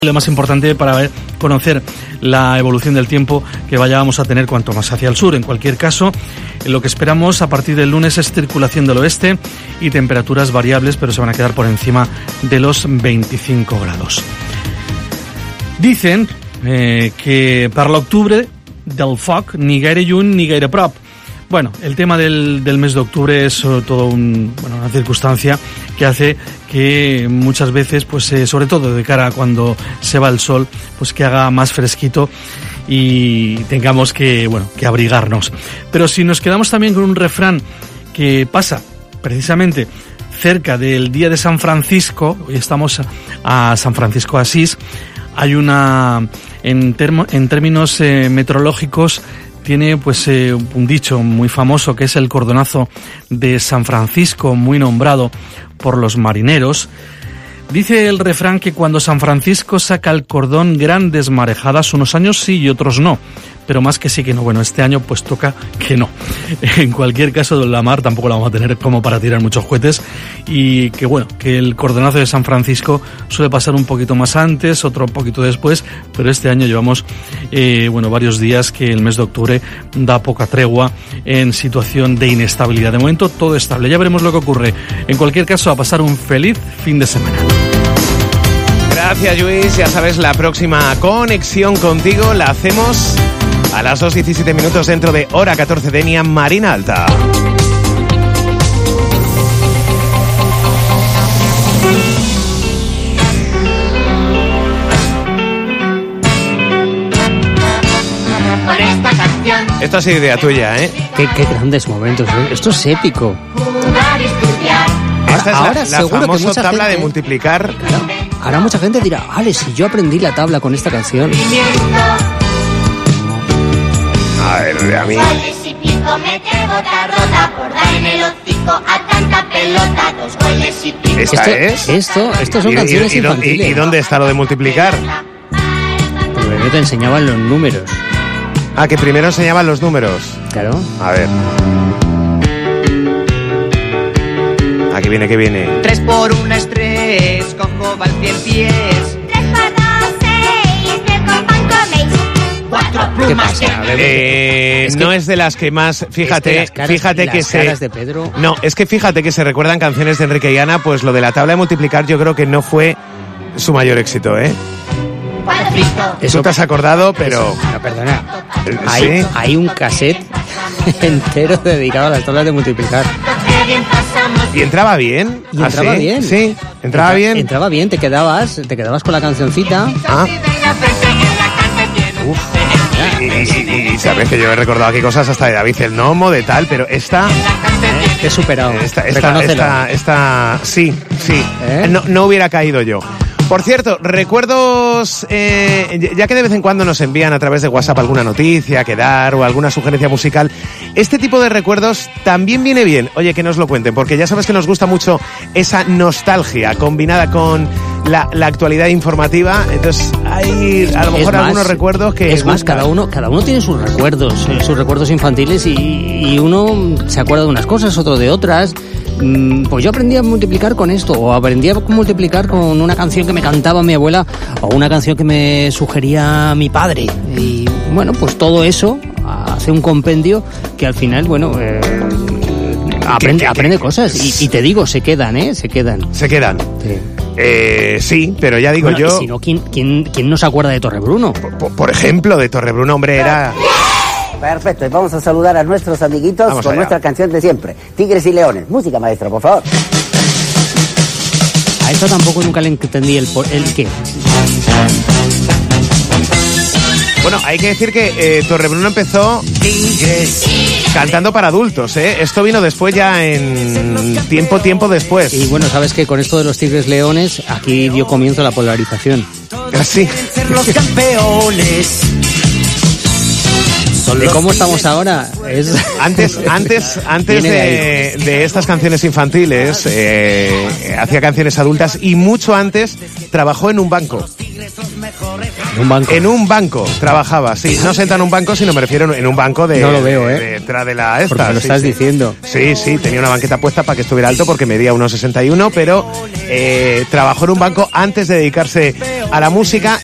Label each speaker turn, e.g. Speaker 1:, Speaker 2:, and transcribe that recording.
Speaker 1: Lo más importante para conocer la evolución del tiempo que vayamos a tener cuanto más hacia el sur. En cualquier caso, lo que esperamos a partir del lunes es circulación del oeste y temperaturas variables, pero se van a quedar por encima de los 25 grados. Dicen que para l'octubre del foc ni gaire lluny ni gaire prop. Bueno, el tema del mes de octubre es todo una circunstancia que hace que muchas veces, pues sobre todo de cara a cuando se va el sol, pues que haga más fresquito y tengamos que abrigarnos. Pero si nos quedamos también con un refrán que pasa precisamente cerca del día de San Francisco, hoy estamos a San Francisco de Asís, hay en términos meteorológicos, tiene un dicho muy famoso que es el cordonazo de San Francisco, muy nombrado por los marineros. Dice el refrán que cuando San Francisco saca el cordón, grandes marejadas, unos años sí y otros no, pero más que sí que no. Bueno, este año pues toca que no. En cualquier caso, la mar tampoco la vamos a tener como para tirar muchos cohetes, y que el cordonazo de San Francisco suele pasar un poquito más antes, otro un poquito después, pero este año llevamos varios días que el mes de octubre da poca tregua en situación de inestabilidad. De momento todo estable, ya veremos lo que ocurre. En cualquier caso, a pasar un feliz fin de semana.
Speaker 2: Gracias, Luis. Ya sabes, la próxima conexión contigo la hacemos a las 2:17 dentro de hora 14 Denia, Marina Alta. Esto ha sido idea tuya, ¿eh?
Speaker 3: Qué grandes momentos, ¿eh? Esto es épico.
Speaker 2: Esta es la famosa tabla de multiplicar.
Speaker 3: Claro, ahora mucha gente dirá, vale, si yo aprendí la tabla con esta canción.
Speaker 2: A ver, a mí.
Speaker 3: Esto son canciones infantiles.
Speaker 2: ¿Y dónde está lo de multiplicar?
Speaker 3: Primero te enseñaban los números.
Speaker 2: Ah, que primero enseñaban los números.
Speaker 3: Claro.
Speaker 2: A ver. Aquí viene, ¿qué viene?
Speaker 4: 3 por 1 es 3, cojo val 100 pies.
Speaker 5: 3 por 2, 6, 3 con pan coméis. 4 plumas.
Speaker 3: ¿Qué pasa?
Speaker 2: No es de las que más, fíjate que
Speaker 3: caras de Pedro.
Speaker 2: No, es que fíjate que se recuerdan canciones de Enrique y Ana, pues lo de la tabla de multiplicar yo creo que no fue su mayor éxito, ¿eh? Eso te has acordado, pero...
Speaker 3: No, perdona.
Speaker 2: ¿Sí?
Speaker 3: Hay un cassette entero dedicado a las tablas de multiplicar.
Speaker 2: ¿Y entraba bien?
Speaker 3: ¿Y entraba bien?
Speaker 2: Sí, entraba bien.
Speaker 3: Entraba bien, te quedabas con la cancioncita.
Speaker 2: Ah. Uf. Y sabes que yo he recordado aquí cosas hasta de David el Nomo, de tal, pero esta...
Speaker 3: Te he superado.
Speaker 2: Esta sí. No hubiera caído yo. Por cierto, recuerdos, ya que de vez en cuando nos envían a través de WhatsApp alguna noticia que dar o alguna sugerencia musical, este tipo de recuerdos también viene bien, oye, que nos lo cuenten, porque ya sabes que nos gusta mucho esa nostalgia combinada con la actualidad informativa. Entonces hay a lo mejor algunos recuerdos que...
Speaker 3: Es más, cada uno tiene sus recuerdos infantiles, y uno se acuerda de unas cosas, otro de otras. Pues yo aprendí a multiplicar con esto, o aprendí a multiplicar con una canción que me cantaba mi abuela, o una canción que me sugería mi padre. Y bueno, pues todo eso hace un compendio que al final, aprende cosas. Y te digo, se quedan.
Speaker 2: ¿Se quedan? Sí. Sí, pero ya digo yo...
Speaker 3: Si no, ¿quién no se acuerda de Torrebruno?
Speaker 2: Por ejemplo, de Torrebruno, hombre, era...
Speaker 6: Perfecto, y vamos a saludar a nuestros amiguitos
Speaker 2: vamos
Speaker 6: con
Speaker 2: allá.
Speaker 6: Nuestra canción de siempre, Tigres y Leones. Música, maestro, por favor.
Speaker 3: A esto tampoco nunca le entendí el qué.
Speaker 2: Bueno, hay que decir que Torrebruno empezó cantando para adultos, ¿eh? Esto vino después, ya en tiempo después.
Speaker 3: Y bueno, sabes que con esto de los Tigres Leones, aquí dio comienzo la polarización.
Speaker 2: Así.
Speaker 4: Los campeones.
Speaker 3: ¿De cómo estamos ahora?
Speaker 2: Antes de estas canciones infantiles, hacía canciones adultas, y mucho antes trabajó en un banco.
Speaker 3: En un banco.
Speaker 2: En un banco trabajaba, sí. No sentado en un banco, sino me refiero en un banco de...
Speaker 3: No lo veo,
Speaker 2: detrás de la esta.
Speaker 3: Porque me lo estás diciendo.
Speaker 2: Sí, tenía una banqueta puesta para que estuviera alto porque medía 1,61, pero trabajó en un banco antes de dedicarse a la música